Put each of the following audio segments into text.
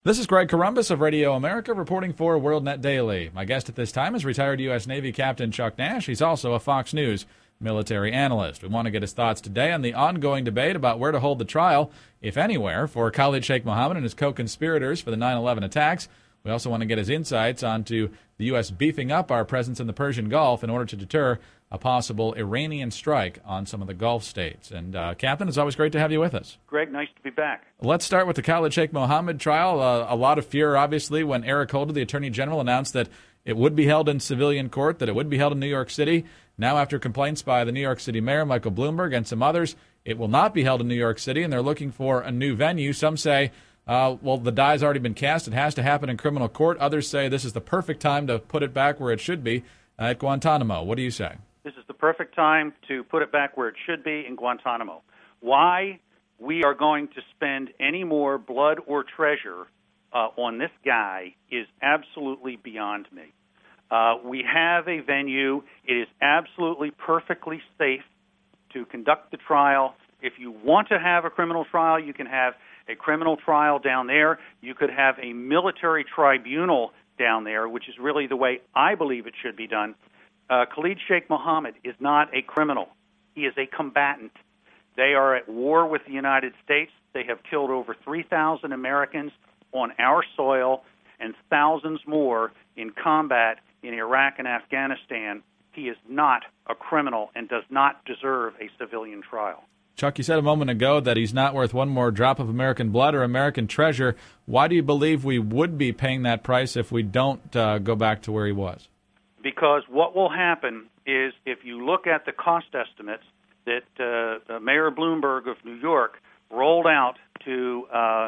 This is Greg Columbus of Radio America reporting for WorldNet Daily. My guest at this time is retired U.S. Navy Captain Chuck Nash. He's also a Fox News military analyst. We want to get his thoughts today on the ongoing debate about where to hold the trial, if anywhere, for Khalid Sheikh Mohammed and his co-conspirators for the 9/11 attacks. We also want to get his insights onto the U.S. beefing up our presence in the Persian Gulf in order to deter a possible Iranian strike on some of the Gulf states. And, Captain, it's always great to have you with us. Greg, nice to be back. Let's start with the Khalid Sheikh Mohammed trial. A lot of fear, obviously, when Eric Holder, the Attorney General, announced that it would be held in civilian court, that it would be held in New York City. Now, after complaints by the New York City Mayor, Michael Bloomberg, and some others, it will not be held in New York City, and they're looking for a new venue. Some say, well, the die's already been cast. It has to happen in criminal court. Others say this is the perfect time to put it back where it should be, at Guantanamo. What do you say? This is the perfect time to put it back where it should be, in Guantanamo. Why we are going to spend any more blood or treasure on this guy is absolutely beyond me. We have a venue. It is absolutely perfectly safe to conduct the trial. If you want to have a criminal trial, you can have a criminal trial down there. You could have a military tribunal down there, which is really the way I believe it should be done. Khalid Sheikh Mohammed is not a criminal. He is a combatant. They are at war with the United States. They have killed over 3,000 Americans on our soil and thousands more in combat in Iraq and Afghanistan. He is not a criminal and does not deserve a civilian trial. Chuck, you said a moment ago that he's not worth one more drop of American blood or American treasure. Why do you believe we would be paying that price if we don't go back to where he was? Because what will happen is, if you look at the cost estimates that Mayor Bloomberg of New York rolled out to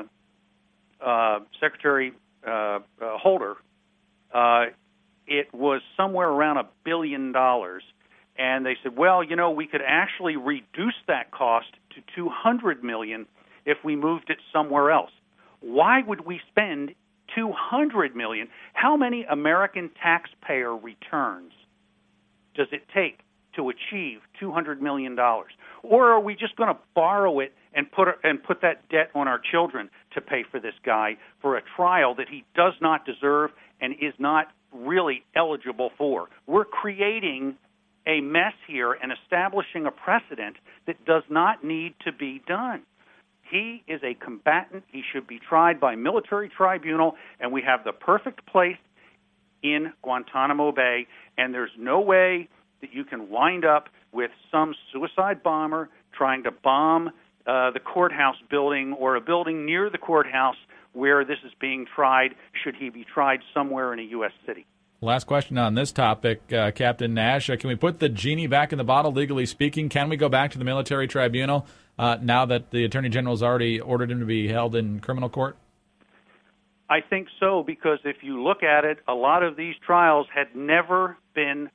Secretary Holder, it was somewhere around $1 billion. And they said, well, you know, we could actually reduce that cost to $200 million if we moved it somewhere else. Why would we spend $200 million? How many American taxpayer returns does it take to achieve $200 million? Or are we just going to borrow it and put that debt on our children to pay for this guy for a trial that he does not deserve and is not really eligible for? We're creating a mess here and establishing a precedent that does not need to be done. He is a combatant. He should be tried by military tribunal, and we have the perfect place in Guantanamo Bay, and there's no way that you can wind up with some suicide bomber trying to bomb the courthouse building or a building near the courthouse where this is being tried, should he be tried somewhere in a U.S. city. Last question on this topic, Captain Nash. Can we put the genie back in the bottle, legally speaking? Can we go back to the military tribunal now that the Attorney General has already ordered him to be held in criminal court? I think so, because if you look at it, a lot of these trials had never been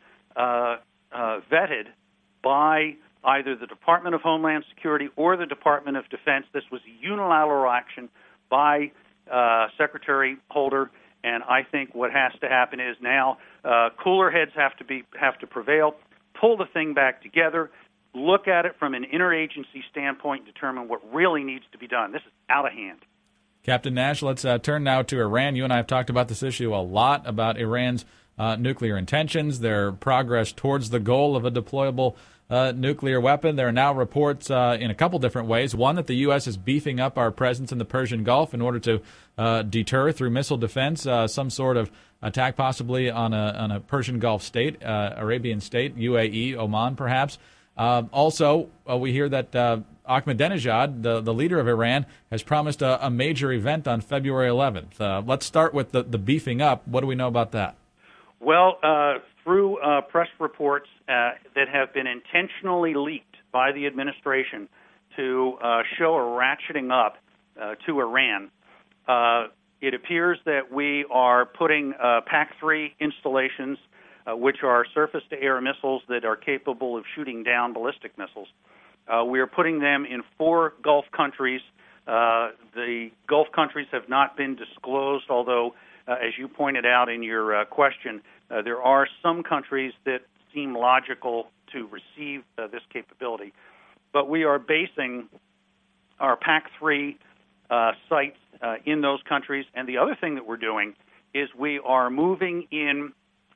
vetted by either the Department of Homeland Security or the Department of Defense. This was a unilateral action by Secretary Holder. And I think what has to happen is now cooler heads have to prevail, pull the thing back together, look at it from an interagency standpoint, and determine what really needs to be done. This is out of hand. Captain Nash, let's turn now to Iran. You and I have talked about this issue a lot, about Iran's nuclear intentions, their progress towards the goal of a deployable nuclear weapon. There are now reports in a couple different ways. One, that the U.S. is beefing up our presence in the Persian Gulf in order to deter through missile defense some sort of attack, possibly on a Persian Gulf state, Arabian state, UAE, Oman, perhaps. Also, we hear that Ahmadinejad, the leader of Iran, has promised a major event on February 11th. Let's start with the beefing up. What do we know about that? Well, through press reports that have been intentionally leaked by the administration to show a ratcheting up to Iran, it appears that we are putting PAC-3 installations, which are surface-to-air missiles that are capable of shooting down ballistic missiles. We are putting them in 4 Gulf countries. The Gulf countries have not been disclosed, although, as you pointed out in your question, there are some countries that seem logical to receive this capability. But we are basing our PAC-3 sites in those countries. And the other thing that we're doing is we are moving in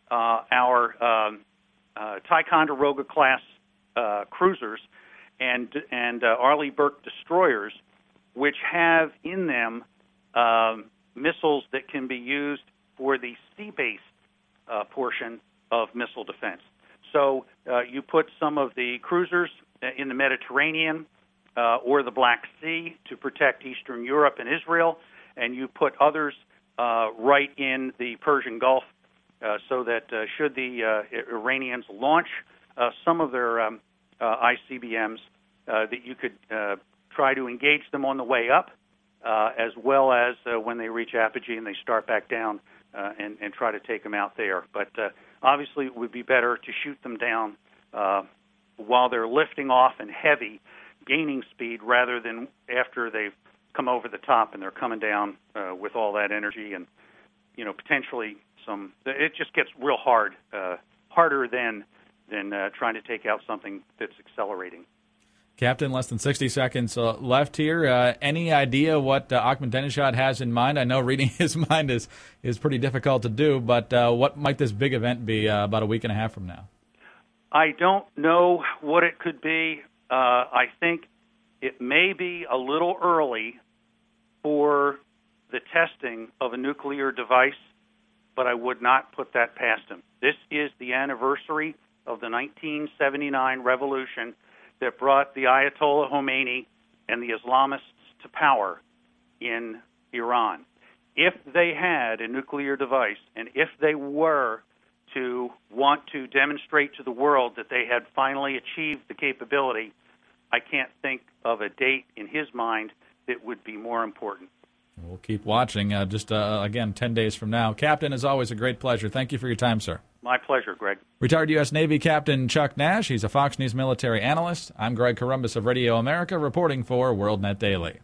our Ticonderoga class cruisers and Arleigh Burke destroyers, which have in them missiles that can be used for the sea-based portion of missile defense. So you put some of the cruisers in the Mediterranean or the Black Sea to protect Eastern Europe and Israel, and you put others right in the Persian Gulf so that should the Iranians launch some of their ICBMs, that you could try to engage them on the way up, as well as when they reach apogee and they start back down and try to take them out there. But obviously it would be better to shoot them down while they're lifting off and heavy, gaining speed, rather than after they've come over the top and they're coming down with all that energy and, potentially it just gets real hard, harder than trying to take out something that's accelerating. Captain, less than 60 seconds left here. Any idea what Ahmadinejad has in mind? I know reading his mind is pretty difficult to do, but what might this big event be about a week and a half from now? I don't know what it could be. I think it may be a little early for the testing of a nuclear device, but I would not put that past him. This is the anniversary of the 1979 revolution that brought the Ayatollah Khomeini and the Islamists to power in Iran. If they had a nuclear device, and if they were to want to demonstrate to the world that they had finally achieved the capability, I can't think of a date in his mind that would be more important. We'll keep watching. Again, 10 days from now. Captain, as always, a great pleasure. Thank you for your time, sir. My pleasure, Greg. Retired U.S. Navy Captain Chuck Nash. He's a Fox News military analyst. I'm Greg Corombos of Radio America, reporting for WorldNet Daily.